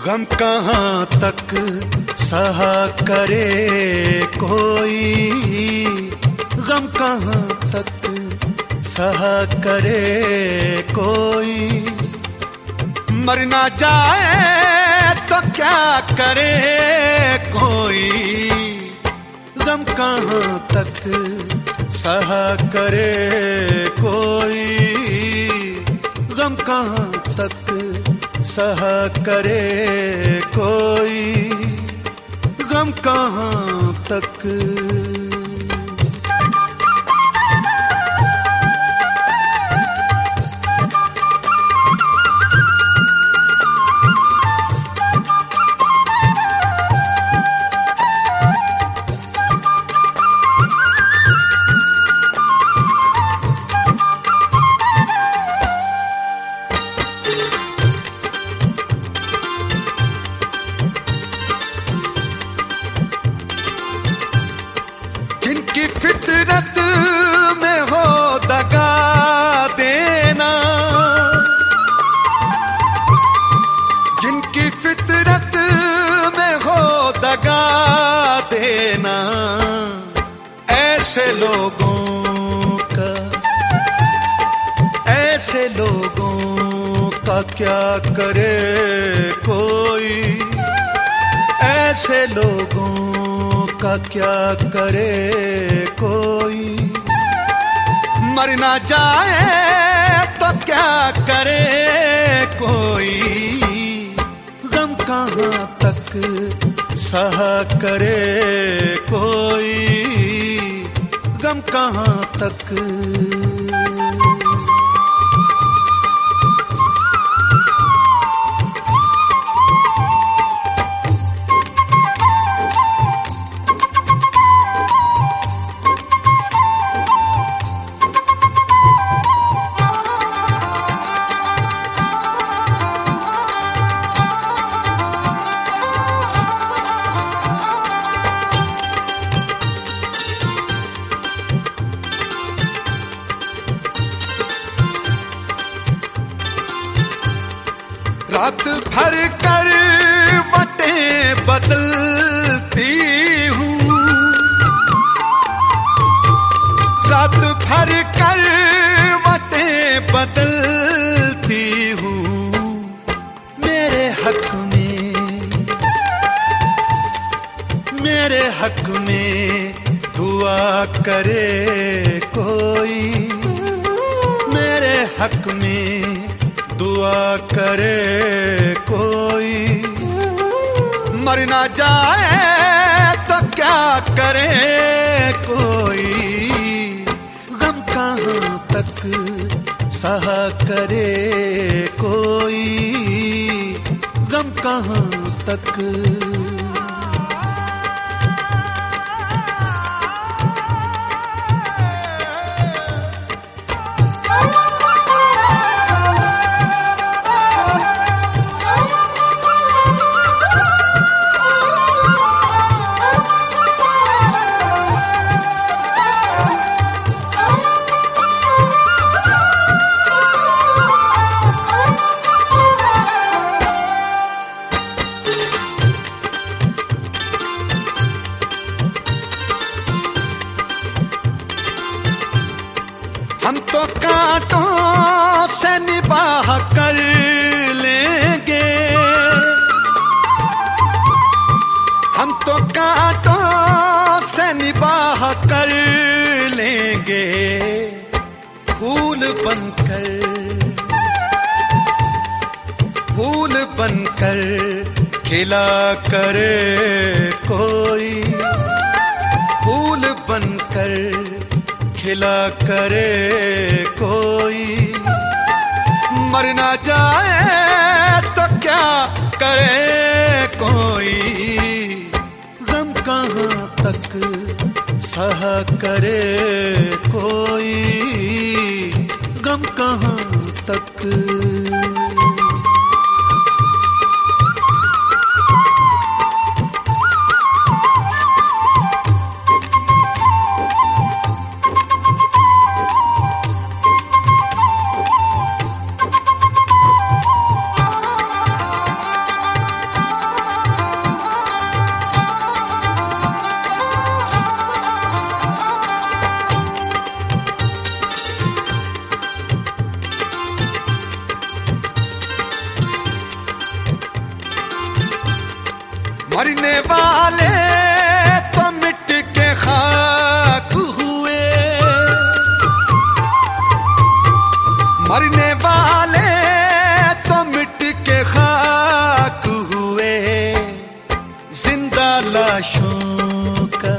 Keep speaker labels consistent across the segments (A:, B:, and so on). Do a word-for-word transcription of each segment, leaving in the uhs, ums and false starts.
A: गम कहाँ तक सहा करे कोई, गम कहाँ तक सहा करे कोई। मर ना जाए तो क्या करे कोई, गम कहाँ तक सहा करे कोई, गम कहाँ तक सहा करे कोई, गम कहाँ तक। फितरत में हो दगा देना, जिनकी फितरत में हो दगा देना, ऐसे लोगों का ऐसे लोगों का क्या करे कोई, ऐसे लोगों का क्या करे कोई। मर ना जाए तो क्या करे कोई, गम कहाँ तक सहा करे कोई, गम कहाँ तक। रात भर करवटें बदलती हूँ, रात भर करवटें बदलती हूँ। मेरे हक में मेरे हक में दुआ करे कोई, मेरे हक में दुआ करे कोई। मर ना जाए तो क्या करे कोई, गम कहाँ तक सहा करे कोई, गम कहाँ तक। हम तो कांटों से निबाह कर लेंगे, हम तो कांटों से निबाह कर लेंगे। फूल बनकर फूल बनकर खिला करे कोई, फूल बनकर खिला करे कोई। मर ना जाए तो क्या करे कोई, गम कहाँ तक सहा करे कोई, गम कहाँ तक। मरने वाले तो मिट के खाक हुए, मरने वाले तो मिट के खाक हुए, जिंदा लाशों का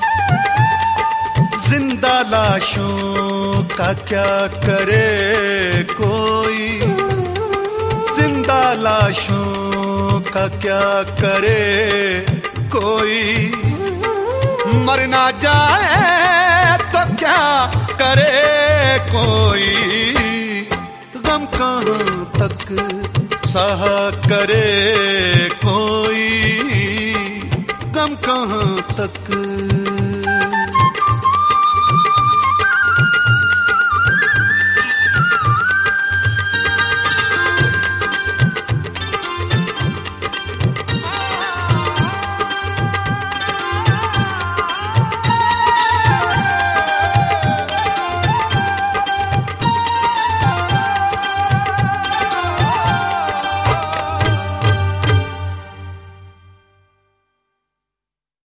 A: जिंदा लाशों का क्या करे कोई, जिंदा लाशों का क्या करे कोई, मर ना जाए तो क्या करे कोई, गम कहाँ तक सहा करे कोई, गम कहाँ तक